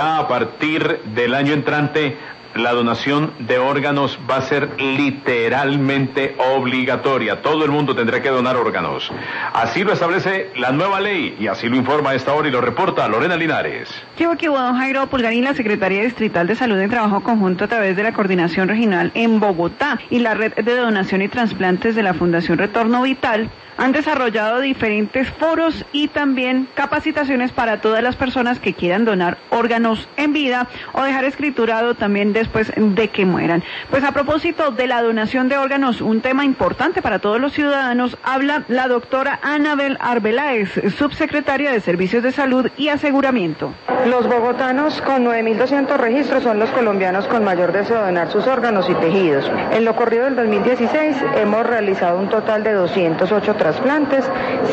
A partir del año entrante, la donación de órganos va a ser literalmente obligatoria. Todo el mundo tendrá que donar órganos. Así lo establece la nueva ley y así lo informa a esta hora y lo reporta Lorena Linares. Don Jairo Pulgarín, la Secretaría Distrital de Salud en trabajo conjunto a través de la Coordinación Regional en Bogotá y la Red de Donación y Trasplantes de la Fundación Retorno Vital han desarrollado diferentes foros y también capacitaciones para todas las personas que quieran donar órganos en vida o dejar escriturado también después de que mueran. Pues a propósito de la donación de órganos, un tema importante para todos los ciudadanos, habla la doctora Anabel Arbeláez, subsecretaria de Servicios de Salud y Aseguramiento. Los bogotanos con 9.200 registros son los colombianos con mayor deseo de donar sus órganos y tejidos. En lo corrido del 2016 hemos realizado un total de 208 trasplantes,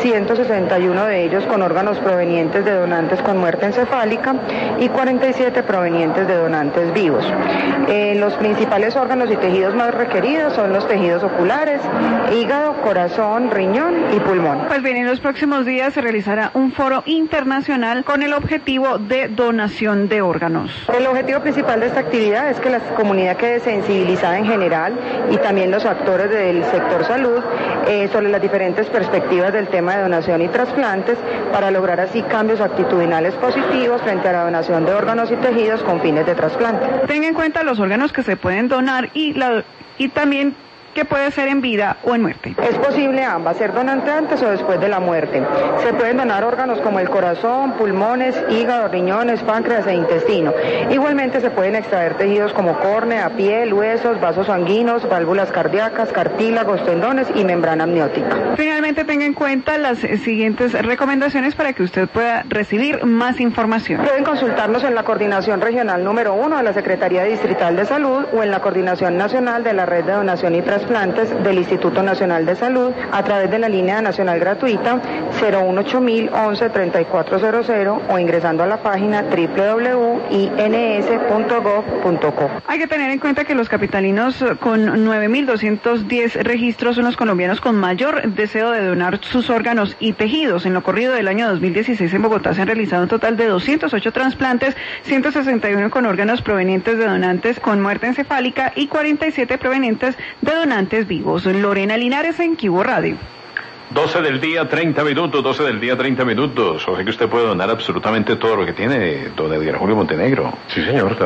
161 de ellos con órganos provenientes de donantes con muerte encefálica y 47 provenientes de donantes vivos. Los principales órganos y tejidos más requeridos son los tejidos oculares, hígado, corazón, riñón y pulmón. Pues bien, en los próximos días se realizará un foro internacional con el objetivo de donación de órganos. El objetivo principal de esta actividad es que la comunidad quede sensibilizada en general y también los actores del sector salud sobre las diferentes perspectivas del tema de donación y trasplantes para lograr así cambios actitudinales positivos frente a la donación de órganos y tejidos con fines de trasplante. Tenga en cuenta los órganos que se pueden donar y también que puede ser en vida o en muerte. Es posible ambas, ser donante antes o después de la muerte. Se pueden donar órganos como el corazón, pulmones, hígado, riñones, páncreas e intestino. Igualmente se pueden extraer tejidos como córnea, piel, huesos, vasos sanguíneos, válvulas cardíacas, cartílagos, tendones y membrana amniótica. Finalmente tenga en cuenta las siguientes recomendaciones para que usted pueda recibir más información. Pueden consultarnos en la Coordinación Regional número 1 de la Secretaría Distrital de Salud o en la Coordinación Nacional de la Red de Donación y Trasplantes del Instituto Nacional de Salud a través de la línea nacional gratuita 018-11-3400 o ingresando a la página www.ins.gov.co. Hay que tener en cuenta que los capitalinos con 9.210 registros son los colombianos con mayor deseo de donar sus órganos y tejidos. En lo corrido del año 2016 en Bogotá se han realizado un total de 208 trasplantes, 161 con órganos provenientes de donantes con muerte encefálica y 47 provenientes de donantes vivos. Lorena Linares en Q Radio. 12 del día, 30 minutos, 12 del día, 30 minutos. O sea que usted puede donar absolutamente todo lo que tiene, don Edgar Julio Montenegro. Sí, señor.